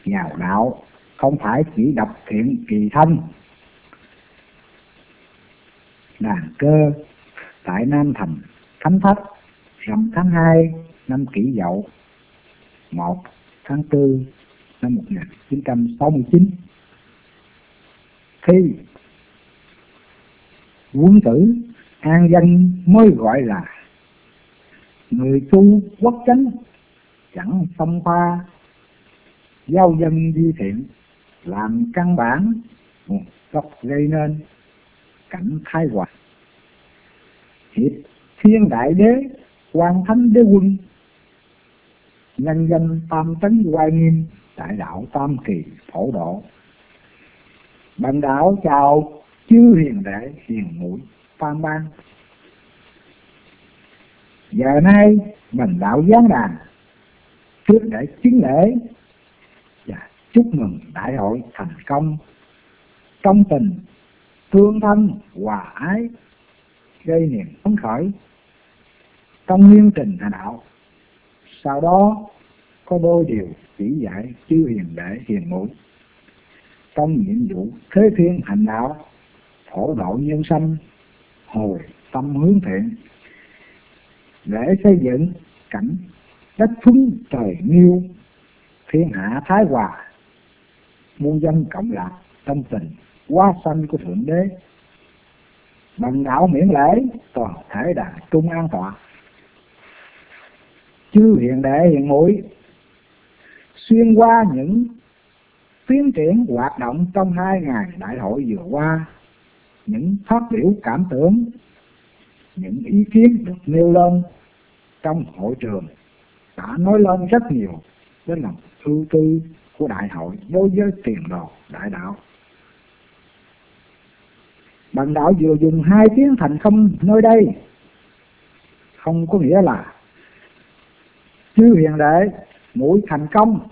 Nhào đạo không phải chỉ đọc thiện kỳ thân. Đàn Cơ tại Nam Thành Thánh Thất rằm tháng 2 năm Kỷ Dậu 1 tháng 4 năm 1969. Khi quân tử an dân mới gọi là người tu quốc chánh, chẳng xông pha giao dân di thiện, làm căn bản nguồn gốc gây nên cảnh thái hòa. Hiệp Thiên Đại Đế Quan Thánh Đế Quân, nhân dân tam tấn oai nghiêm, đại đạo tam kỳ phổ độ. Bần đạo chào chư hiền đệ hiền muội tam ban. Giờ nay bần đạo giáng đàn trước để chứng lễ và chúc mừng đại hội thành công trong tình tương thân hòa ái, gây niềm phấn khởi trong liên trình hành đạo. Sau đó có đôi điều chỉ dạy chư hiền đệ hiền muội trong nhiệm vụ thế thiên hành đạo, phổ độ nhân sanh, hồi tâm hướng thiện, để xây dựng cảnh đất phúng trời nghiêu, thiên hạ thái hòa, muôn dân cộng lạc trong tình hóa sanh của Thượng Đế. Bần đạo miễn lễ toàn thể đàn trung an tọa. Chư hiền đệ hiền muội, xuyên qua những tiến triển hoạt động trong 2 ngày đại hội vừa qua, những phát biểu cảm tưởng, những ý kiến được nêu lên trong hội trường đã nói lên rất nhiều đến lòng ưu tư của đại hội đối với tiền đồ đại đạo. Bần đạo vừa dùng 2 tiếng thành không nơi đây, không có nghĩa là chư hiền đệ muội thành công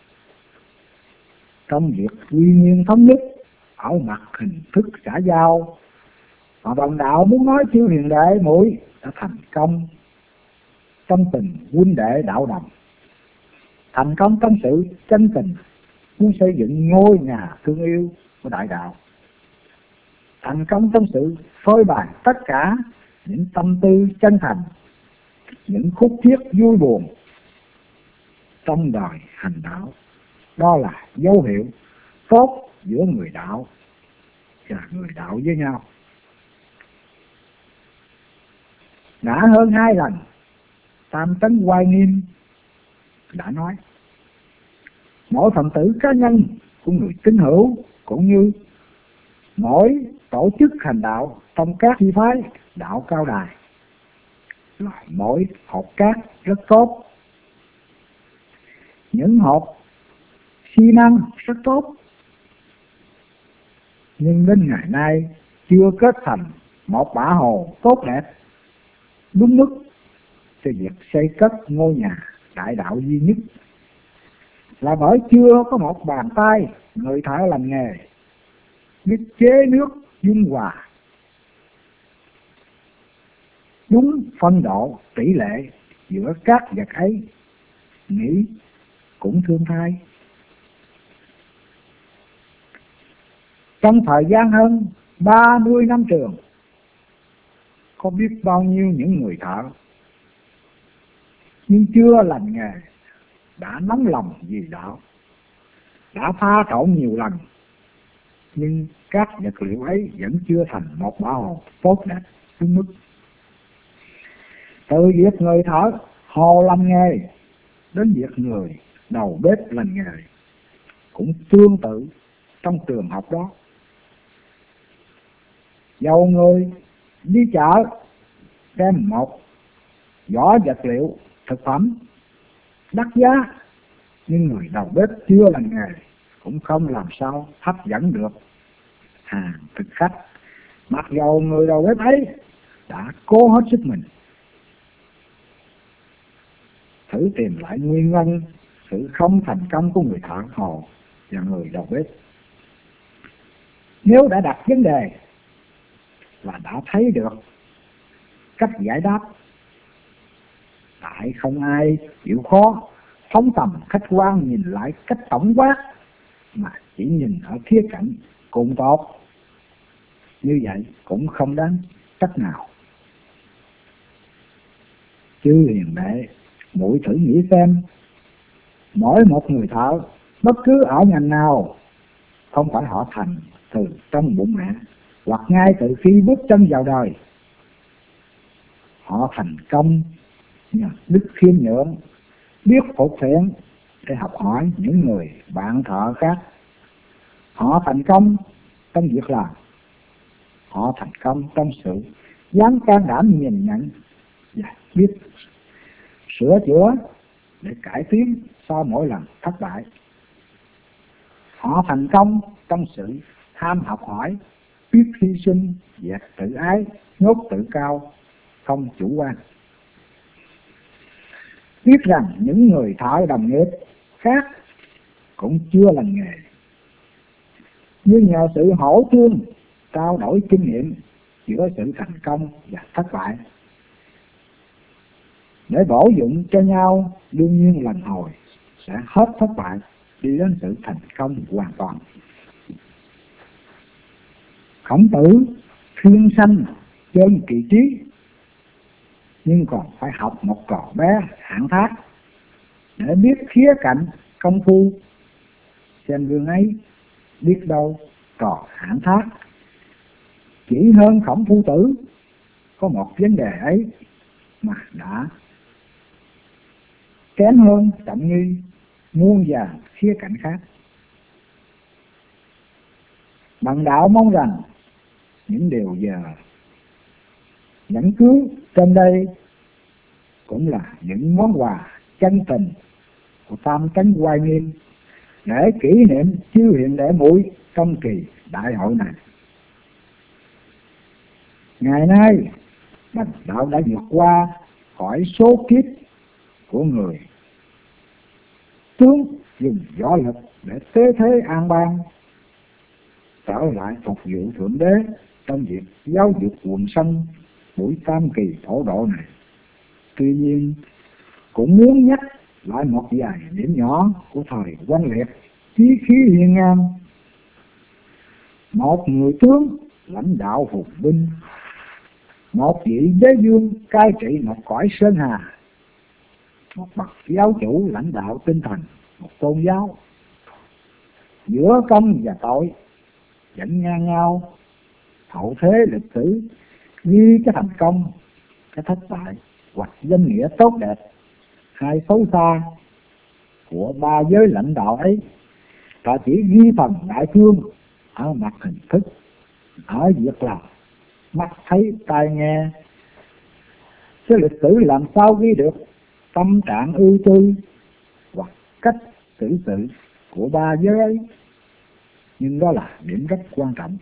trong việc quy nguyên thống nhất ở mặt hình thức xã giao, mà bần đạo muốn nói chư hiền đệ muội đã thành công trong tình huynh đệ đạo đồng, thành công trong sự chân tình muốn xây dựng ngôi nhà thương yêu của đại đạo, thành công trong sự phơi bày tất cả những tâm tư chân thành, những khúc chiết vui buồn trong đời hành đạo. Đó là dấu hiệu tốt giữa người đạo và người đạo với nhau. Đã hơn 2 lần tam tấn oai nghiêm đã nói, mỗi phần tử cá nhân của người tín hữu cũng như mỗi tổ chức hành đạo trong các chi phái đạo cao đài là mỗi hột cát rất tốt, những hột xi măng rất tốt, nhưng đến ngày nay chưa kết thành một bả hồ tốt đẹp đúng mức cho việc xây cất ngôi nhà đại đạo duy nhất, là bởi chưa có một bàn tay người thợ làm nghề biết chế nước dung hòa đúng phân độ tỷ lệ giữa các vật ấy. Nghĩ cũng thương thay. Trong thời gian hơn 30 năm trường, có biết bao nhiêu những người thợ nhưng chưa lành nghề đã nóng lòng vì đạo, đã pha trộn nhiều lần, nhưng các vật liệu ấy vẫn chưa thành một bả hồ tốt đẹp đúng mức. Từ việc người thợ hồ làm nghề đến việc người đầu bếp làm nghề cũng tương tự trong trường hợp đó. Dầu người đi chợ đem một giỏ vật liệu thực phẩm đắt giá, nhưng người đầu bếp chưa làm nghề cũng không làm sao hấp dẫn được hàng thực khách, mặc dầu người đầu bếp ấy đã cố hết sức mình. Thử tìm lại nguyên nhân sự không thành công của người thợ hồ và người đầu bếp. Nếu đã đặt vấn đề và đã thấy được cách giải đáp, tại không ai chịu khó phóng tầm khách quan nhìn lại cách tổng quát, mà chỉ nhìn ở khía cạnh cùng tốt, như vậy cũng không đáng trách nào. Chư hiền đệ, muội thử nghĩ xem, mỗi một người thợ bất cứ ở ngành nào, không phải họ thành từ trong bụng mẹ hoặc ngay từ khi bước chân vào đời. Họ thành công nhờ đức khiêm nhượng, biết phục thiện để học hỏi những người bạn thợ khác. Họ thành công trong việc làm, họ thành công trong sự dám can đảm nhìn nhận và biết sửa chữa để cải tiến sau mỗi lần thất bại. Họ thành công trong sự ham học hỏi, biết hy sinh, dẹp tự ái, nhốt tự cao, không chủ quan. Biết rằng những người thợ đồng nghiệp khác cũng chưa lành nghề, nhưng nhờ sự hỗ tương, trao đổi kinh nghiệm giữa sự thành công và thất bại, để bổ dụng cho nhau, đương nhiên lần hồi sẽ hết thất bại đi đến sự thành công hoàn toàn. Khổng Tử thiên sanh trên kỳ trí, nhưng còn phải học một trò bé hạng thác để biết khía cạnh công phu. Xem gương ấy, biết đâu trò hạng thác chỉ hơn Khổng Phu Tử có một vấn đề ấy mà đã kém hơn Trọng Nghi muôn vàn khía cạnh khác. Bằng đạo mong rằng những điều giờ nhẫn cưới trên đây cũng là những món quà chân tình của tam chánh oai nghiêm để kỷ niệm chư hiện đệ muội trong kỳ đại hội này. Ngày nay Bạch đạo đã vượt qua khỏi số kiếp của người tướng dùng võ lực để tế thế an bang, trở lại phục vụ Thượng Đế trong việc giáo dục quần sanh buổi tam kỳ thổ độ này. Tuy nhiên cũng muốn nhắc lại một vài điểm nhỏ của thời oanh liệt, chí khí hiên ngang. Một người tướng lãnh đạo phục binh, một vị đế vương cai trị một cõi sơn hà, một bậc giáo chủ lãnh đạo tinh thần một tôn giáo, giữa công và tội vẫn ngang nhau. Hậu thế lịch sử ghi cái thành công, cái thất bại hoặc danh nghĩa tốt đẹp hay xấu xa của ba giới lãnh đạo ấy, ta chỉ ghi phần đại cương ở mặt hình thức, ở việc làm mắt thấy tai nghe. Cái lịch sử làm sao ghi được tâm trạng ưu tư hoặc cách xử sự của ba giới ấy? Nhưng đó là điểm rất quan trọng.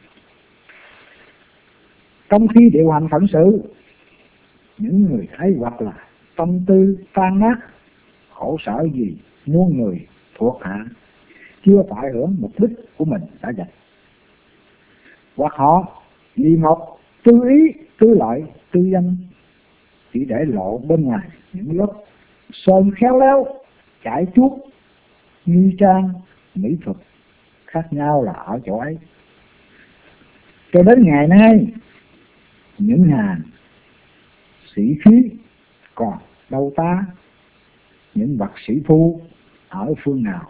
Trong khi điều hành phận sự, những người ấy hoặc là tâm tư tan nát, khổ sở vì muôn người thuộc hạ chưa phải hưởng mục đích của mình đã dành, hoặc họ vì một tư ý, tư lợi, tư danh chỉ để lộ bên ngoài những lớp sơn khéo léo, chải chuốt, nghi trang, mỹ thuật khác nhau là ở chỗ ấy. Cho đến ngày nay, những hàng sĩ khí còn đâu ta, những bậc sĩ phu ở phương nào?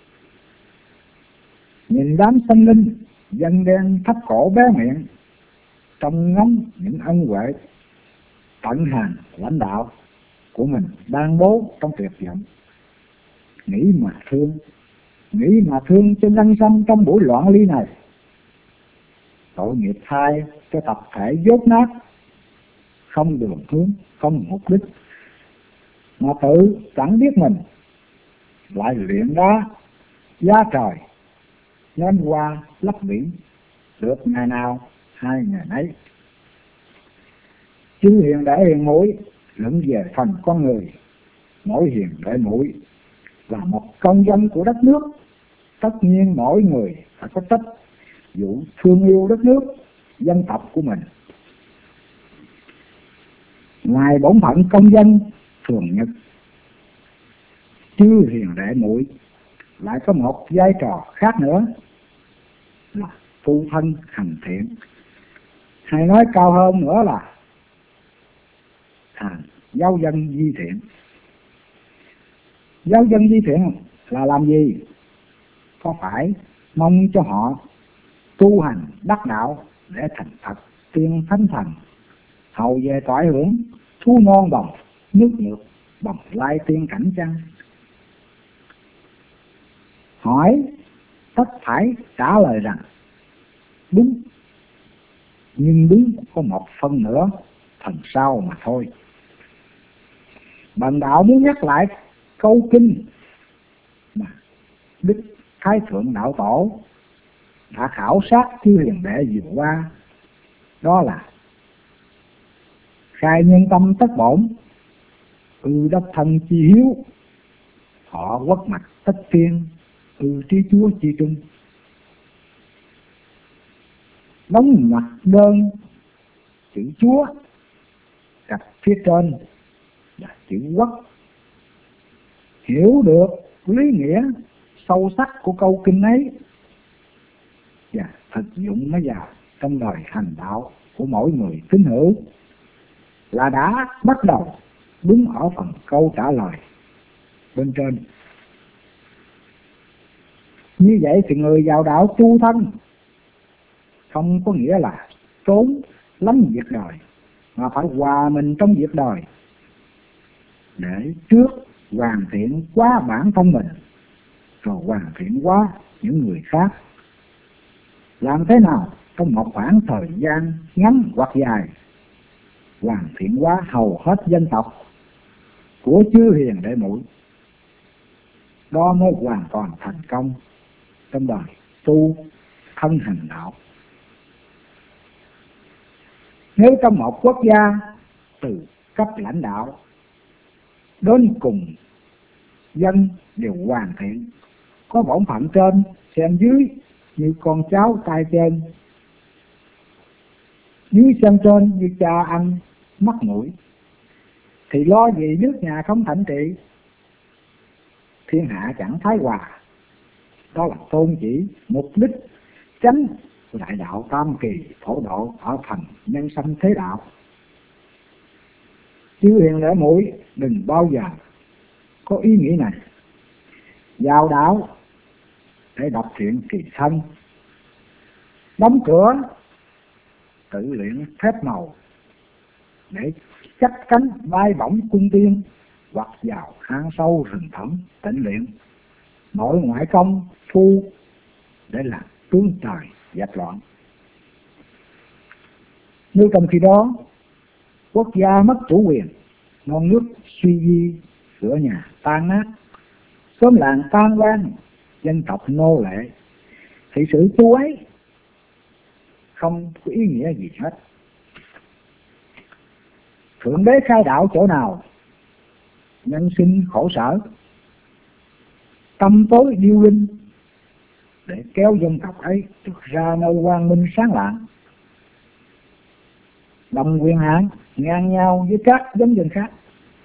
Nhìn đám sinh linh dân đen thấp cổ bé miệng, trông ngóng những ân huệ tận hàng lãnh đạo của mình ban bố trong tuyệt vọng. Nghĩ mà thương cho nhân dân trong buổi loạn ly này. Tội nghiệp thay cho tập thể dốt nát, không đường hướng, không mục đích, mà tự chẳng biết mình lại luyện đá giá trời, ném qua lấp biển, được ngày nào hai ngày nấy. Chư hiền đệ hiền muội luận về phần con người, mỗi hiền đệ muội là một công dân của đất nước. Tất nhiên mỗi người phải có trách vụ thương yêu đất nước, dân tộc của mình. Ngoài bổn phận công dân thường nhật, Chư hiền đệ muội lại có một vai trò khác nữa là tu thân hành thiện, hay nói cao hơn nữa là giáo dân di thiện. Giáo dân di thiện là làm gì? Có phải mong cho họ tu hành đắc đạo để thành Phật tiên thánh thần, hầu về toại hưởng thú ngon bồng nước nhược bồng lai tiên cảnh chăng? Hỏi tất phải trả lời rằng đúng, nhưng đúng có một phần nữa phần sau mà thôi. Bần đạo muốn nhắc lại câu kinh mà Đức Thái Thượng Đạo Tổ đã khảo sát chư hiền đệ vừa qua, đó là khai nhân tâm tất bổn, đắc thân chi hiếu, họ quốc mạch tất tiên, trí chúa chi trung. Đóng mặt đơn chữ chúa đặt phía trên là chữ quốc. Hiểu được lý nghĩa sâu sắc của câu kinh ấy và thực dụng nó vào trong đời hành đạo của mỗi người tín hữu là đã bắt đầu đúng ở phần câu trả lời bên trên. Như vậy thì người vào đạo tu thân không có nghĩa là trốn lánh việc đời, mà phải hòa mình trong việc đời để trước hoàn thiện quá bản thân mình, rồi hoàn thiện quá những người khác. Làm thế nào trong một khoảng thời gian ngắn hoặc dài hoàn thiện quá hầu hết dân tộc của chư hiền đệ muội, đó mới hoàn toàn thành công trong đời tu thân hành đạo. Nếu trong một quốc gia từ cấp lãnh đạo đến cùng dân đều hoàn thiện, có bổn phận trên xem dưới như con cháu tay trên, dưới xem trên như cha anh mắt mũi, thì lo gì nước nhà không thịnh trị, thiên hạ chẳng thái hòa. Đó là tôn chỉ mục đích chánh của đại đạo tam kỳ phổ độ ở phần nhân sanh thế đạo. Chư hiền đệ muội đừng bao giờ có ý nghĩ này: vào đạo để đọc truyện kỳ thân, đóng cửa tự luyện phép màu để chắc cánh bay bổng cung tiên, hoặc vào hang sâu rừng thẳm tĩnh luyện nội ngoại công phu để làm tướng trời dẹp loạn. Nếu trong khi đó quốc gia mất chủ quyền, non nước suy di, cửa nhà tan nát, xóm làng tan hoang, dân tộc nô lệ, thì sự tu ấy không có ý nghĩa gì hết. Thượng đế khai đạo chỗ nào nhân sinh khổ sở, tâm tối điêu linh để kéo dân tộc ấy được ra nơi quang minh sáng lạng, đồng quyền hạn ngang nhau với các giống dân khác.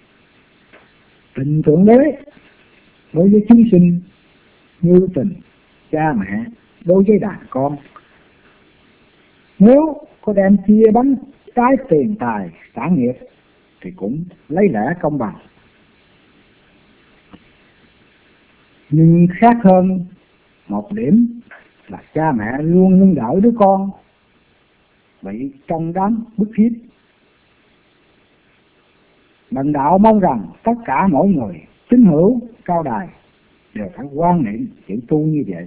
Tình thượng đế đối với chúng sinh như tình cha mẹ đối với đàn con. Nếu có đem chia bánh trái tiền tài sản nghiệp thì cũng lấy lẽ công bằng. Nhưng khác hơn một điểm là cha mẹ luôn nâng đỡ đứa con bị trong đám bức hiếp. Bần đạo mong rằng tất cả mỗi người tín hữu cao đài đều phải quan niệm chữ tu như vậy.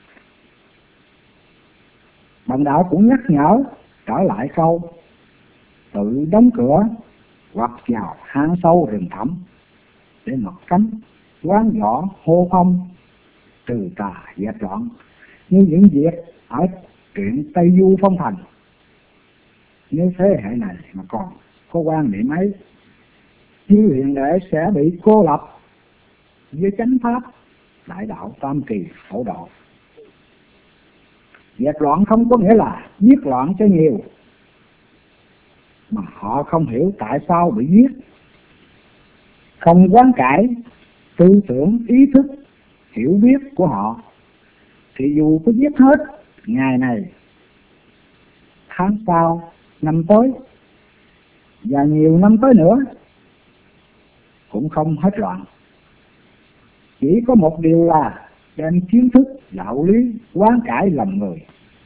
Bần đạo cũng nhắc nhở trở lại câu tự đóng cửa hoặc vào hang sâu rừng thẳm để mặc cánh quán võ hô phong trừ tà dẹp loạn, như những việc ở truyện Tây Du Phong Thành. Nếu thế hệ này mà còn có quan niệm ấy, chư hiền đệ sẽ bị cô lập với chánh pháp đại đạo tam kỳ phổ độ. Dẹp loạn không có nghĩa là giết loạn cho nhiều, mà họ không hiểu tại sao bị giết, không quán cải tư tưởng, ý thức, hiểu biết của họ, thì dù có giết hết ngày này, tháng sau, năm tới và nhiều năm tới nữa cũng không hết loạn. Chỉ có một điều là đem kiến thức đạo lý quán cải lòng người,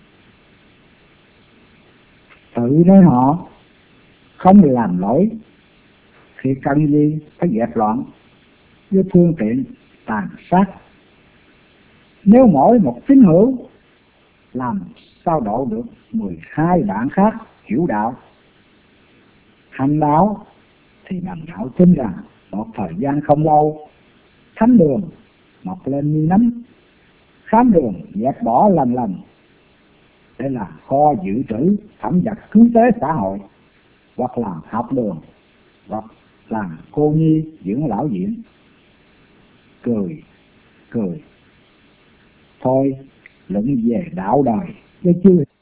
tự nơi họ không làm lỗi thì cần gì phải dẹp loạn với phương tiện tàn sát. Nếu mỗi một tín hữu làm sao độ được 12 bạn khác hiểu đạo, hành đạo, thì bằng đạo tin rằng một thời gian không lâu, thánh đường mọc lên như nấm, khám đường dẹp bỏ lần lần để là kho dự trữ phẩm vật cứu tế xã hội, hoặc là học đường, hoặc là cô nhi dưỡng lão viện. Cười thôi, luận về đạo đời với chưa